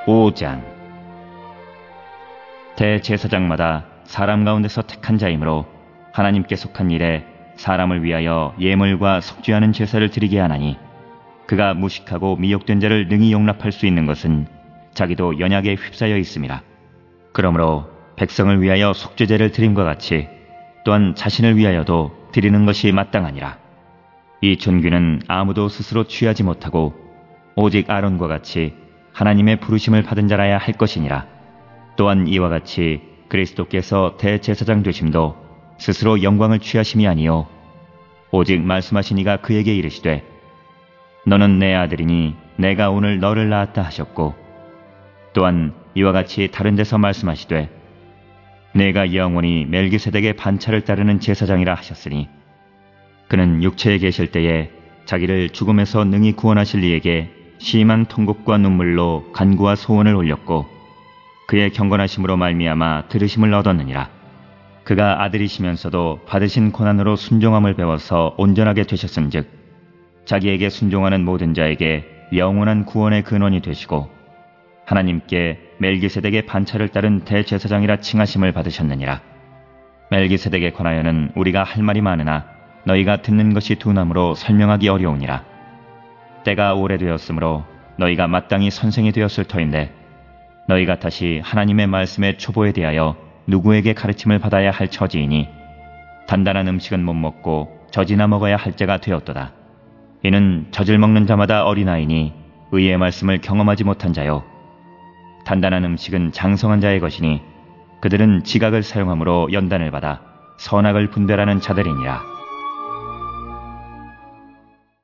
5장. 대제사장마다 사람 가운데서 택한 자이므로 하나님께 속한 일에 사람을 위하여 예물과 속죄하는 제사를 드리게 하나니, 그가 무식하고 미혹된 자를 능히 용납할 수 있는 것은 자기도 연약에 휩싸여 있음이라. 그러므로 백성을 위하여 속죄제를 드림과 같이 또한 자신을 위하여도 드리는 것이 마땅하니라. 이 존귀는 아무도 스스로 취하지 못하고 오직 아론과 같이 하나님의 부르심을 받은 자라야 할 것이니라. 또한 이와 같이 그리스도께서 대제사장 되심도 스스로 영광을 취하심이 아니요 오직 말씀하신 이가 그에게 이르시되 너는 내 아들이니 내가 오늘 너를 낳았다 하셨고, 또한 이와 같이 다른 데서 말씀하시되 내가 영원히 멜기세덱의 반차를 따르는 제사장이라 하셨으니, 그는 육체에 계실 때에 자기를 죽음에서 능히 구원하실 이에게 심한 통곡과 눈물로 간구와 소원을 올렸고 그의 경건하심으로 말미암아 들으심을 얻었느니라. 그가 아들이시면서도 받으신 고난으로 순종함을 배워서 온전하게 되셨은즉 자기에게 순종하는 모든 자에게 영원한 구원의 근원이 되시고 하나님께 멜기세덱의 반차를 따른 대제사장이라 칭하심을 받으셨느니라. 멜기세덱에 관하여는 우리가 할 말이 많으나 너희가 듣는 것이 둔함으로 설명하기 어려우니라. 때가 오래되었으므로 너희가 마땅히 선생이 되었을 터인데 너희가 다시 하나님의 말씀의 초보에 대하여 누구에게 가르침을 받아야 할 처지이니 단단한 음식은 못 먹고 젖이나 먹어야 할 때가 되었도다. 이는 젖을 먹는 자마다 어린아이니 의의 말씀을 경험하지 못한 자요, 단단한 음식은 장성한 자의 것이니 그들은 지각을 사용함으로 연단을 받아 선악을 분별하는 자들이니라.